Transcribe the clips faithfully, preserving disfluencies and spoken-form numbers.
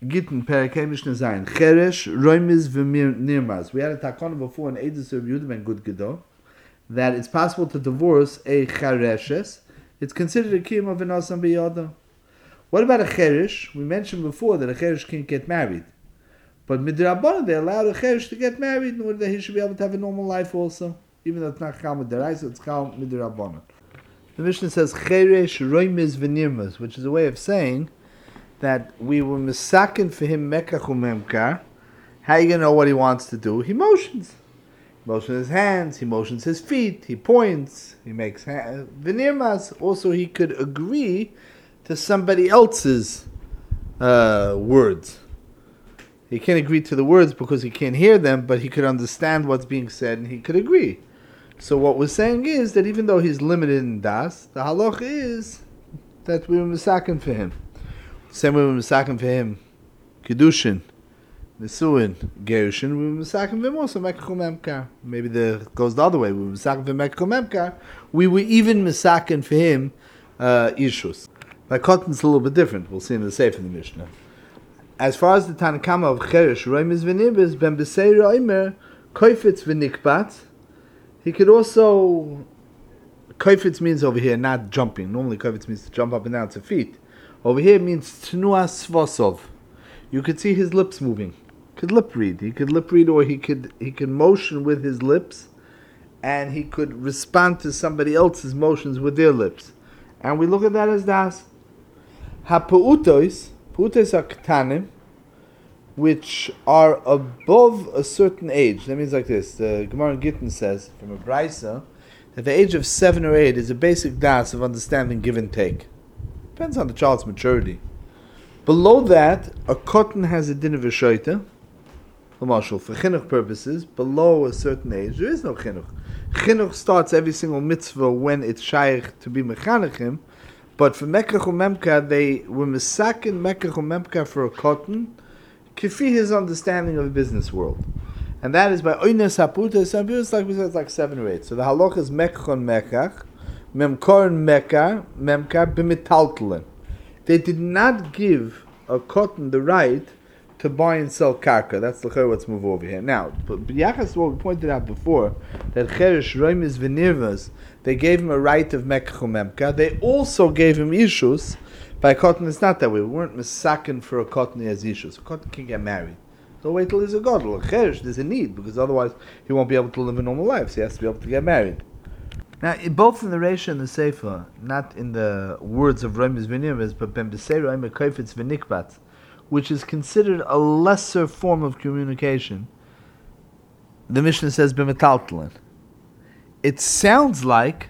Gittin Perikei Mishnah Zayin. Cheresh, Roimiz, V'nirmaz. We had a takana before in Eidus of Yehuda ben Gud Gedo that it's possible to divorce a chereshes. It's considered a kiyum of an asam b'yada. What about a cheresh? We mentioned before that a cheresh can't get married. But midrabanan, they allowed a cheresh to get married in order that he should be able to have a normal life also. Even though it's not chal midaraisa, it's chal midrabanan. The Mishnah says cheresh, roimiz, v'nirmaz, which is a way of saying that we were misakin for him mekach u'memkar. How are you going to know what he wants to do? He motions. He motions his hands, he motions his feet, he points, he makes v'nirmaz. Also, he could agree to somebody else's uh, words. He can't agree to the words because he can't hear them, but he could understand what's being said and he could agree. So what we're saying is that even though he's limited in das, the halach is that we were misakin for him. Same way we were misakin for him, kedushin, nesuin, gerushin, we were misakin for him also mekach u'memkar. Maybe the goes the other way. We were misakin for mekach u'memkar. We were even misakin for him uh, ishus. Like cotton's a little bit different. We'll see in the Sefer in the Mishnah. As far as the Tanakama of cheresh, roimiz v'nirmaz, ben b'seira omer, koifetz v'nikbat. He could also, koifetz means over here not jumping. Normally koifetz means to jump up and down to feet. Over here it means tnuas svosov. You could see his lips moving. He could lip read. He could lip read, or he could he could motion with his lips, and he could respond to somebody else's motions with their lips. And we look at that as das. Ha-pu'utos, pu'utos are ktanim, which are above a certain age. That means like this. The Gemara in Gittin says, from a Braisa, that the age of seven or eight is a basic das of understanding give and take. Depends on the child's maturity. Below that, a cotton has a din of a shoita. For chinuch purposes, below a certain age, there is no chinuch. Chinuch starts every single mitzvah when it's shaykh to be mechanechim, but for mekach u'memkar, they were misakin mekach u'memkar for a cotton, kifi his understanding of the business world. And that is by oines haputa, some people it's like we said, it's like seven or eight. So the halach is mekach on mekach, memkor and mekar, memkar b'mitaltelen. They did not give a cotton the right to buy and sell karka. That's the what's move over here. Now, but b'yachas what we pointed out before, that cheresh, roimiz, v'nirmaz, they gave him a right of mekach u'memkar. They also gave him ishus. By a cotton, it's not that way. We weren't misakin for a cotton as ishus. A cotton can get married. So wait till he's a gadol. A cheresh, there's a need, because otherwise he won't be able to live a normal life, so he has to be able to get married. Now, both in the Reisha and the Sefer, not in the words of Roimiz v'nirmaz, but ben b'seira omer koifetz v'nikbat, which is considered a lesser form of communication, the Mishnah says b'metaltelen. It sounds like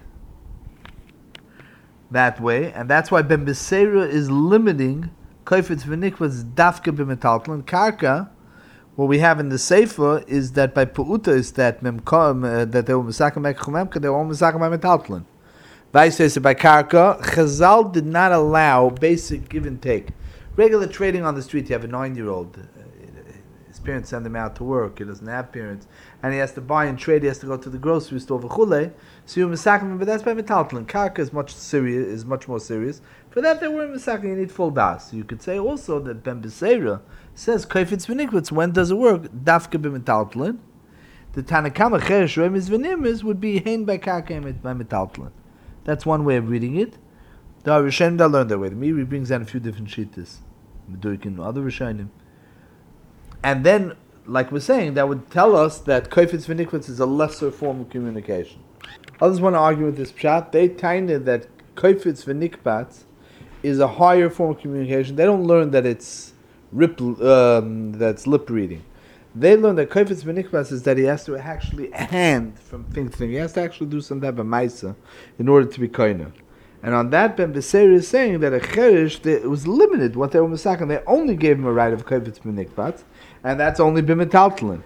that way, and that's why ben b'seira is limiting koifetz v'nikbat's dafka b'metaltelen. Karka, what we have in the Sefer is that by Pu'uta is that memkom, uh, that they were Mesaka Mekchumemka, they were all Mesaka Metaltlin. Vice versa, by Karka, Chazal did not allow basic give and take. Regular trading on the street, you have a nine-year-old, uh, his parents send him out to work, he doesn't have parents, and he has to buy and trade, he has to go to the grocery store, v'chule, so you're Mesaka, but that's by Metaltlin. Karka is much serious, is much more serious. For that, they were Mesaka, you need full das. So you could say also that Ben Beseira says koifetz v'nikbatz. When does it work? Dafka b'metaltlin. The Tanakama cheresh roimiz v'nirmaz would be hein by karka by metaltlin. That's one way of reading it. The Rishonim that learned that way. The Meiri brings down a few different shittas. Meduikin, other Rishonim. And then, like we're saying, that would tell us that koifetz v'nikbatz is a lesser form of communication. Others want to argue with this pshat. They tainud that koifetz v'nikbatz is a higher form of communication. They don't learn that it's Rip, um, that's lip reading. They learn that koifetz v'nikbas is that he has to actually hand from thing to thing. He has to actually do some type of maisa in order to be koina. And on that, Ben Beseir is saying that a cheresh, it was limited what they were misakin. They only gave him a right of koifetz v'nikbas, and that's only b'metaltlin.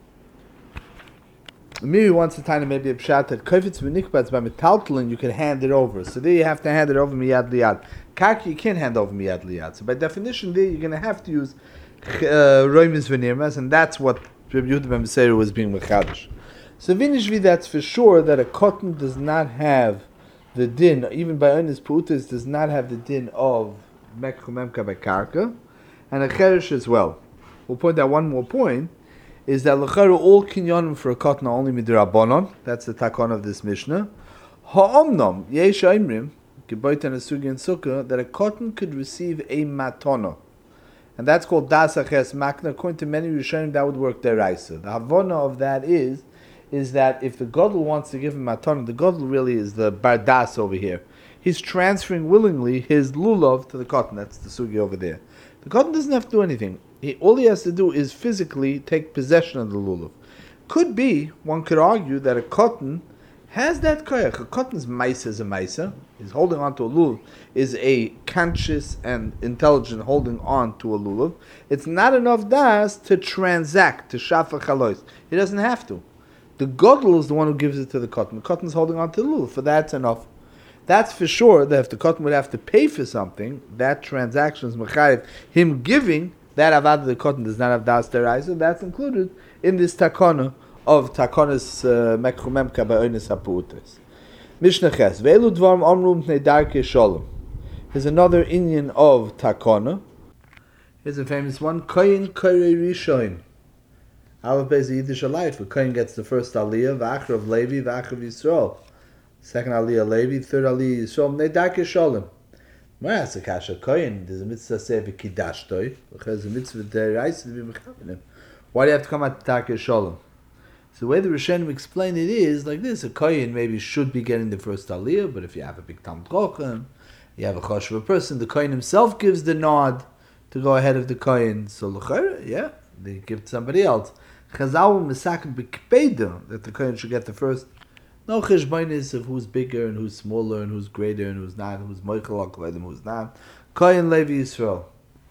Miri wants to tell maybe a pshat that koifetz v'nikbas by metaltlin you can hand it over. So there you have to hand it over miyad liyad. Karka you can't hand over miyad liyad. So by definition there you're going to have to use roimiz v'nirmaz, and that's what Rabbi Yehuda ben Beseira was being mechadish. So vinishvi, that's for sure that a cotton does not have the din, even by onis pu'utas, does not have the din of mekchu memka by karka. and a cheresh as well. We'll point out one more point, is that l'chara all kinyanim for a cotton are only midrabanon. That's the takon of this Mishnah. Ha'omnom yesh aimrim geboit and asugi and sukkah that a cotton could receive a matana, and that's called dasaches makna. According to many Rishonim, that would work deraisa. The havana of that is is that if the gadol wants to give him matana, the gadol really is the bardas over here. He's transferring willingly his lulav to the cotton. That's the sugi over there. The cotton doesn't have to do anything. He, all he has to do is physically take possession of the lulav. Could be, one could argue that a cotton has that koyach. A cotton's maisa is a maisa. He's holding on to a lulav. Is a conscious and intelligent holding on to a lulav. It's not enough das to transact, to shafa chalois. He doesn't have to. The gadol is the one who gives it to the cotton. The cotton's holding on to the lulav. For that's enough. That's for sure that if the cotton would have to pay for something, that transaction is mechayiv. Him giving, that avad of the cotton does not have das deraisa. That's included in this takana of takonis mekhumemka ba'onis hapuutes. Mishnah ches ve'elu dvarim omrum pnei darkei shalom. Here's another Indian of takana. Here's a famous one: koyin korei rishoin. Aleph beis Yiddish life. Where koyin gets the first aliyah, v'achar of Levi, v'achar of Yisrael. Second aliyah Levi, third aliyah Yisrael. Pnei darkei shalom. Whereas a kasha koyin, there's a mitzvah say v'kidashtoi. There's a mitzvah deraisa to be mechavinim. Why do you have to come at darkei shalom? So the way the Rishonim explain it is like this: a koyin maybe should be getting the first aliyah, but if you have a big tam chochem, you have a choshev person, the koyin himself gives the nod to go ahead of the koyin. So l'chayr, yeah, they give it to somebody else. Chazal misaken b'kpeda that the koyin should get the first. No cheshbonis of who's bigger and who's smaller and who's greater and who's not, who's moichel akvadim, who's not. Koyin Levi Yisrael.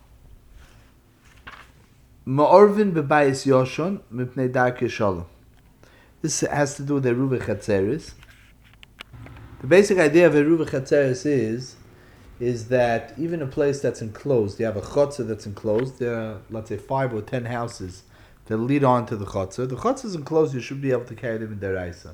Ma'orvin bebayis yoshon mipnei darkei shalom. This has to do with Eruv Chatzeris. The basic idea of Eruv Chatzeris is, is that even a place that's enclosed, you have a chotzer that's enclosed, there are, let's say, five or ten houses that lead on to the chotzer. The chotzer is enclosed, you should be able to carry them in deraisa.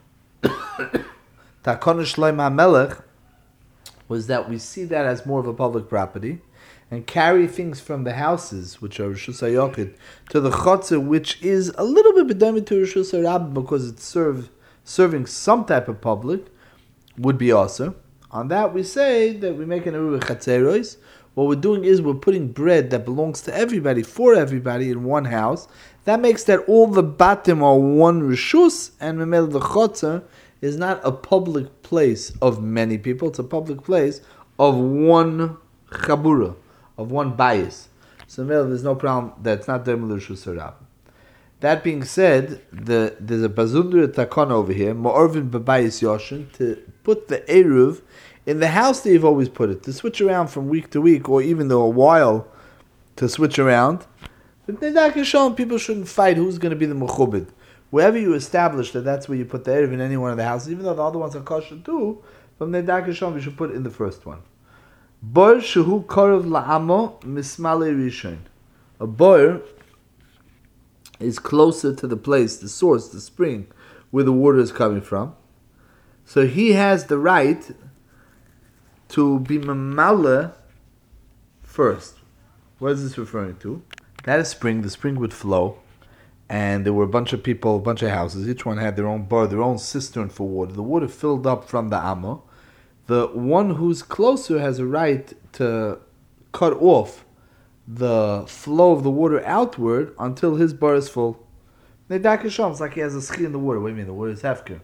Takon Shlomo HaMelech was that we see that as more of a public property, and carry things from the houses, which are Rishus HaYochid, to the Chotzer, which is a little bit bedamid to Rishus HaRabbah because it's serve, serving some type of public, would be also. On that we say that we make an Eruv Chatzeros. What we're doing is we're putting bread that belongs to everybody, for everybody, in one house. That makes that all the batim are one Rishus, and Memel the Chotzer is not a public place of many people, it's a public place of one Chabura, of one bias. So there's no problem that's not dermal Rishus HaRabbah. That being said, the, there's a bazundra takon over here, ma'orvin b'bayis yoshin, to put the eruv in the house that you've always put it, to switch around from week to week, or even though a while to switch around. But people shouldn't fight who's going to be the mechubed. Wherever you establish that that's where you put the eruv in any one of the houses, even though the other ones are kosher too, from the Darkei Shalom you should put it in the first one. Bor shehu korov la'amo mismale rishon. A bor is closer to the place, the source, the spring, where the water is coming from. So he has the right to be mamala first. What is this referring to? That is spring. The spring would flow, and there were a bunch of people, a bunch of houses. Each one had their own bar, their own cistern for water. The water filled up from the Amo. The one who's closer has a right to cut off the flow of the water outward until his bar is full. It's like he has a ski in the water. What do you mean? The water is hefker.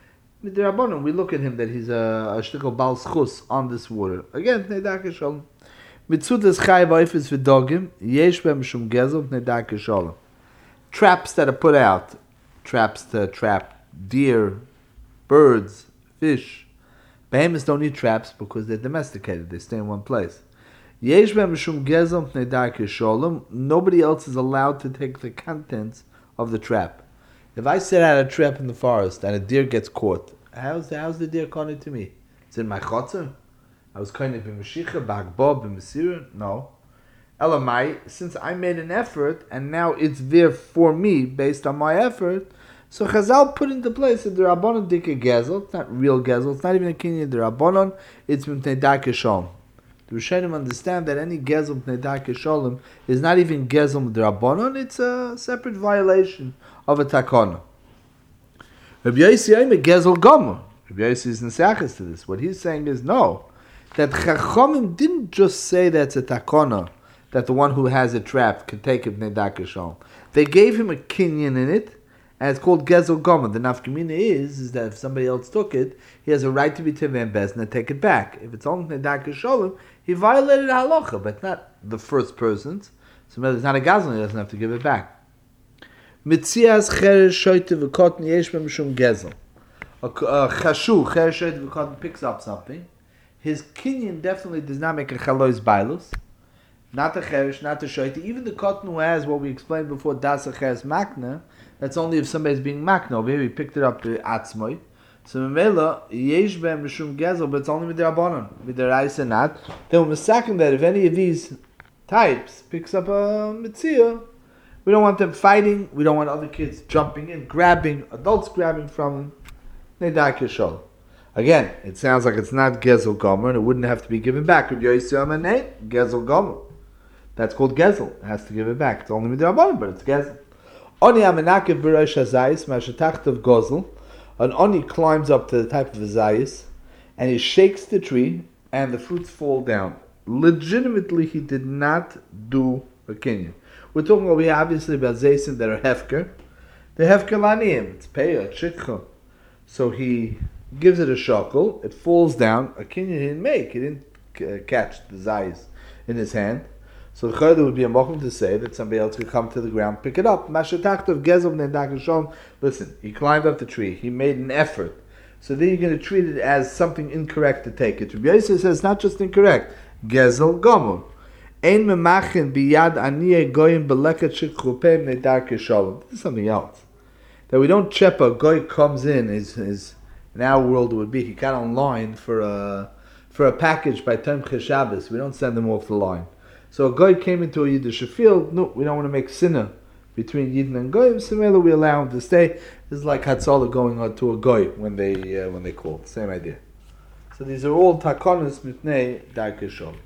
We look at him that he's a shtickle bal schus on this water. Again, Darkei Shalom. Mitzudas chai v'oifes v'dogim yesh b'em shum gezel Darkei Shalom. Traps that are put out, traps to trap deer, birds, fish. Behemoths don't need traps because they're domesticated. They stay in one place. Yesh b'em shum gezel Darkei Shalom. Nobody else is allowed to take the contents of the trap. If I set out a trap in the forest and a deer gets caught, how's the, how's the deer caught to me? It's in my chotzer? I was kind of b'meshicha, b'agbo, b'mesira? No. Elamai, since I made an effort and now it's there for me based on my effort, so Chazal put into place that the Rabbanon dike gezel. It's not real gezel. It's not even a kinyan the Rabbanon. It's Darkei Shalom. The Rishonim understand that any gezel b'nei darkei shalom is not even gezel d'Rabbanon, it's a separate violation of a takana. Rabbi Yossi Omer gezel gomer. Rabbi Yossi is nesachas to this. What he's saying is no, that Chachamim didn't just say that's a takana, that the one who has it trapped can take it b'nei darkei shalom. They gave him a kinyan in it, and it's called gezel gomer. The nafkamina is, is that if somebody else took it, he has a right to be Tevei Bezdin and take it back. If it's only b'nei darkei shalom, he violated halacha, but not the first person's. So it's not a gazlan, he doesn't have to give it back. Mitzias cheresh shoyte v'kotten yesh b'hem shum gezel. A chashu cheresh shoyte v'kotten picks up something. His kinyan definitely does not make a chalois bailus. Not the cheresh, not the shoyte. Even the cotton who has what we explained before, das cheres makna, that's only if somebody's being makna. Over here, he picked it up to atzmoi. So Memela, yesh b'hem mishum gezel, but it's only with the Rabbanon, with the Raisa not. Then we're misaking that if any of these types picks up a mitzvah, we don't want them fighting, we don't want other kids jumping in, grabbing, adults grabbing from them. Nedar kishol. Again, it sounds like it's not gezel gomer, and it wouldn't have to be given back. If Yossi Omer nei, gezel gomer. That's called gezel. It has to give it back. It's only with the Rabbanon, but it's gezel. Oni amenakev b'rosh hazayis, ma'ashatacht of gozel. An oni climbs up to the type of a zayis, and he shakes the tree, and the fruits fall down. Legitimately, he did not do a kinyan. We're talking over here, obviously, about zaysim that are hefker. The hefker laniyim, it's peya, shikcha. So he gives it a shakel, it falls down, a kinyan he didn't make, he didn't uh, catch the zayis in his hand. So the chayda would be a mokum to say that somebody else could come to the ground, pick it up. Mashatach of gezel b'nei darkei shalom. Listen, he climbed up the tree. He made an effort. So then you're going to treat it as something incorrect to take it. Rabbi Yossi says it's not just incorrect. Gezel gomer. Ein memachin biyad aniyeh goyim beleket shikchupei b'nei darkei shalom. This is something else. That we don't chep a goy comes in is is in our world it would be he got online for a for a package by Tomchei Shabbos. We don't send them off the line. So a goy came into a Yiddish field. No, we don't want to make sinner between Yidden and goyim. Similarly, we allow him to stay. This is like Hatzalah going on to a goy when they uh, when they call. Same idea. So these are all takonos mitnei darkei shalom.